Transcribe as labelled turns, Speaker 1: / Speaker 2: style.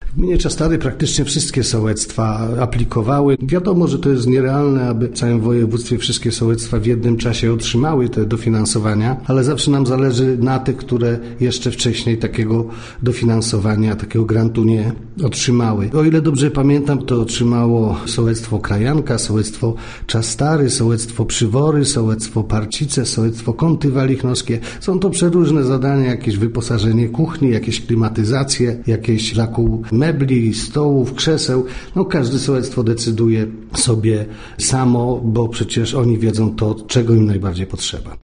Speaker 1: W gminie Czastary praktycznie wszystkie sołectwa aplikowały. Wiadomo, że to jest nierealne, aby w całym województwie wszystkie sołectwa w jednym czasie otrzymały te dofinansowania, ale zawsze nam zależy na tych, które jeszcze wcześniej takiego dofinansowania, takiego grantu nie otrzymały. O ile dobrze pamiętam, to otrzymało sołectwo Krajanka, sołectwo Czastary, sołectwo Przywory, sołectwo Parcice, sołectwo Kąty Walichnowskie. Są to przeróżne zadania, jakieś wyposażenie kuchni, jakieś klimatyzacje, jakieś zakup mebli, stołów, krzeseł. Każde sołectwo decyduje sobie samo, bo przecież oni wiedzą to, czego im najbardziej potrzeba.